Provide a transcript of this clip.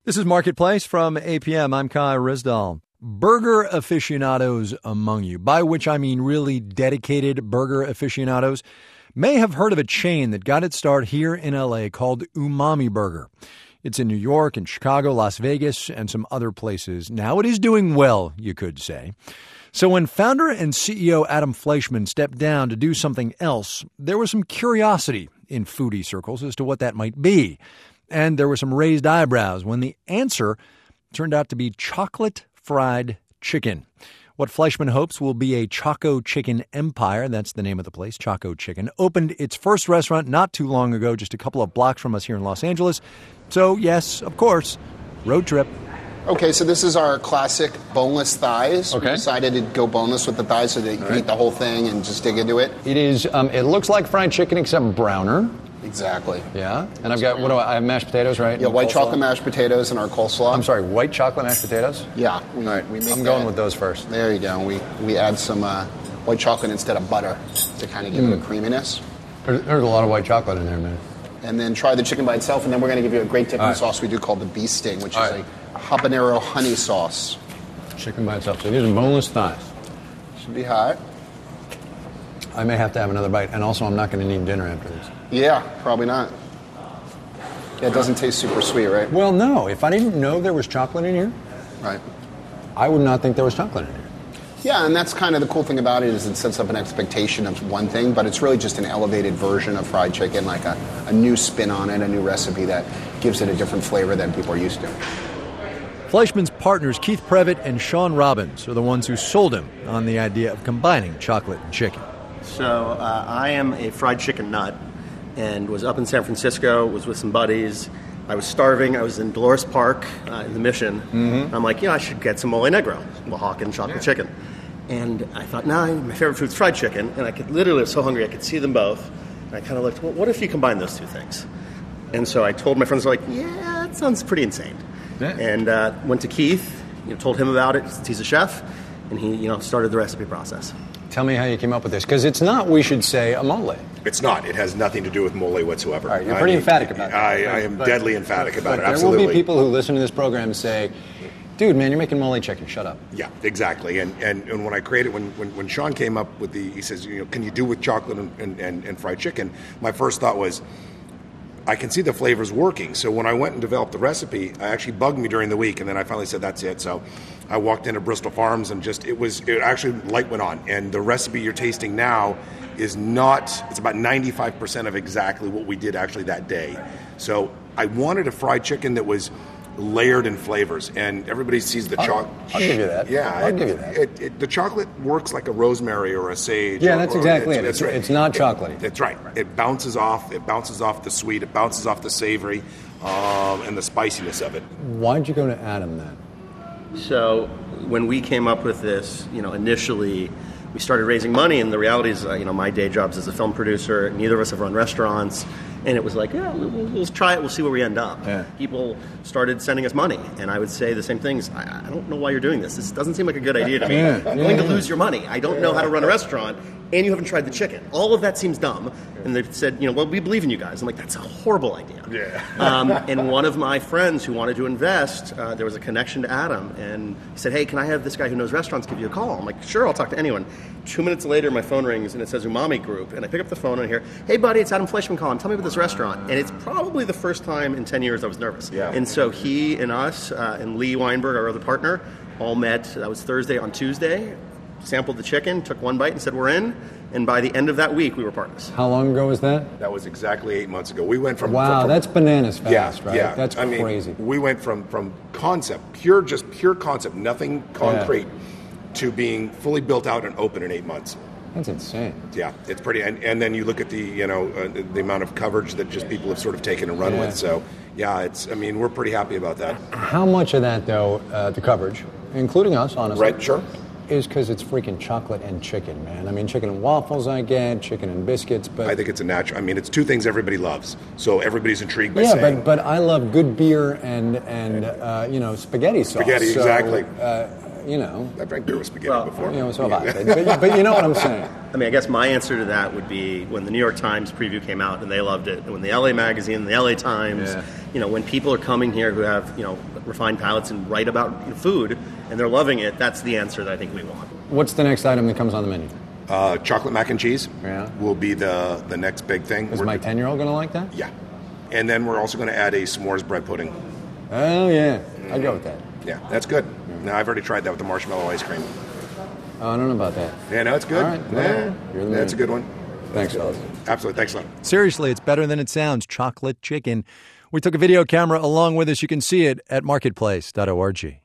This is Marketplace from APM. I'm Kai Rizdal. Burger aficionados among you, by which I mean really dedicated burger aficionados, may have heard of a chain that got its start here in L.A. called Umami Burger. It's in New York and Chicago, Las Vegas, and some other places. Now it is doing well, you could say. So when founder and CEO Adam Fleischman stepped down to do something else, there was some curiosity in foodie circles as to what that might be. And there were some raised eyebrows when the answer turned out to be chocolate fried chicken. What Fleischman hopes will be a Choco Chicken empire, that's the name of the place, Choco Chicken, opened its first restaurant not too long ago, just a couple of blocks from us here in Los Angeles. So, yes, of course, road trip. Okay, so this is our classic boneless thighs. Okay. We decided to go boneless with the thighs so that you can eat the whole thing and just dig into it. It is. It looks like fried chicken except browner. Exactly. Yeah. And I've got, I have mashed potatoes, right? Yeah, white chocolate mashed potatoes and our coleslaw. I'm sorry, white chocolate mashed potatoes? Yeah. All right, we make I'm going with those first. There you go. We add some white chocolate instead of butter to kind of give it a creaminess. There's a lot of white chocolate in there, man. And then try the chicken by itself, and then we're going to give you a great dipping sauce we do called the Bee Sting, which is a habanero honey sauce. Chicken by itself. So these are boneless thighs. Should be hot. I may have to have another bite, and also I'm not going to need dinner after this. Yeah, probably not. Yeah, it doesn't taste super sweet, right? Well, no. If I didn't know there was chocolate in here, Right. I would not think there was chocolate in here. Yeah, and that's kind of the cool thing about it is it sets up an expectation of one thing, but it's really just an elevated version of fried chicken, like a new spin on it, a new recipe that gives it a different flavor than people are used to. Fleischman's partners Keith Previtt and Sean Robbins are the ones who sold him on the idea of combining chocolate and chicken. So I am a fried chicken nut and was up in San Francisco, was with some buddies. I was starving. I was in Dolores Park in the Mission. Mm-hmm. I'm like, I should get some mole negro, Oaxacan chocolate chicken. And I thought, my favorite food's fried chicken. And I was so hungry, I could see them both. And I kind of looked, well, what if you combine those two things? And so I told my friends, they're like, yeah, that sounds pretty insane. Yeah. And went to Keith, told him about it. He's a chef. And he, started the recipe process. Tell me how you came up with this, because it's not, we should say, a mole. It's not. It has nothing to do with mole whatsoever. All right, you're pretty emphatic about it. I am deadly emphatic about it, there absolutely. There will be people who listen to this program and say, dude, man, you're making mole chicken, shut up. Yeah, exactly. And when I created, when Sean came up with he says, can you do with chocolate and fried chicken? My first thought was, I can see the flavors working. So when I went and developed the recipe, I actually bugged me during the week, and then I finally said, that's it. So I walked into Bristol Farms and it actually light went on. And the recipe you're tasting now is it's about 95% of exactly what we did actually that day. So I wanted a fried chicken that was layered in flavors, and everybody sees the chocolate. I'll give you that. Yeah, I'll give you that. The chocolate works like a rosemary or a sage. Yeah, that's exactly it. It's not chocolatey. That's right. It bounces off. It bounces off the sweet. It bounces off the savory, and the spiciness of it. Why'd you go to Adam then? So when we came up with this, initially we started raising money, and the reality is, my day job's as a film producer. Neither of us have run restaurants. And it was like, we'll try it. We'll see where we end up. Yeah. People started sending us money, and I would say the same things. I don't know why you're doing this. This doesn't seem like a good idea to me. You're going to lose your money. I don't know how to run a restaurant, and you haven't tried the chicken. All of that seems dumb. And they said, well, we believe in you guys. I'm like, that's a horrible idea. Yeah. And one of my friends who wanted to invest, there was a connection to Adam, and he said, hey, can I have this guy who knows restaurants give you a call? I'm like, sure, I'll talk to anyone. 2 minutes later, my phone rings, and it says Umami Group. And I pick up the phone and I hear, hey, buddy, it's Adam Fleischman calling. Tell me about this restaurant. And it's probably the first time in 10 years I was nervous. Yeah. And so he and us and Lee Weinberg, our other partner, all met. That was Thursday. On Tuesday, sampled the chicken, took one bite and said, we're in. And by the end of that week, we were partners. How long ago was that? That was exactly 8 months ago. We went from... Wow, that's bananas fast, right? Yeah, that's crazy. We went from concept, pure concept, nothing concrete, to being fully built out and open in 8 months. That's insane. Yeah, it's pretty. And then you look at the amount of coverage that just people have sort of taken and run with. So yeah, we're pretty happy about that. How much of that though, the coverage, including us, honestly, right? Sure. Is because it's freaking chocolate and chicken, man. I mean, chicken and waffles I get, chicken and biscuits, but... I think it's a natural... it's two things everybody loves, so everybody's intrigued by saying... Yeah, but I love good beer and spaghetti sauce. Spaghetti, exactly. you know. I've drank beer with spaghetti before. You know, so have I. But you know what I'm saying. I mean, I guess my answer to that would be when the New York Times preview came out and they loved it, and when the LA Magazine, the LA Times, you know, when people are coming here who have, you know, refined palates and write about food and they're loving it, that's the answer that I think we want. What's the next item that comes on the menu? Chocolate mac and cheese will be the next big thing. Is my 10-year-old going to like that? Yeah. And then we're also going to add a s'mores bread pudding. Oh, yeah. I'd go with that. Yeah, that's good. Now, I've already tried that with the marshmallow ice cream. Oh, I don't know about that. Yeah, no, it's good. All right. Yeah, You're the that's a man. good one. Thanks, fellas. Absolutely. Thanks a lot. Seriously, it's better than it sounds. Chocolate chicken. We took a video camera along with us. You can see it at marketplace.org.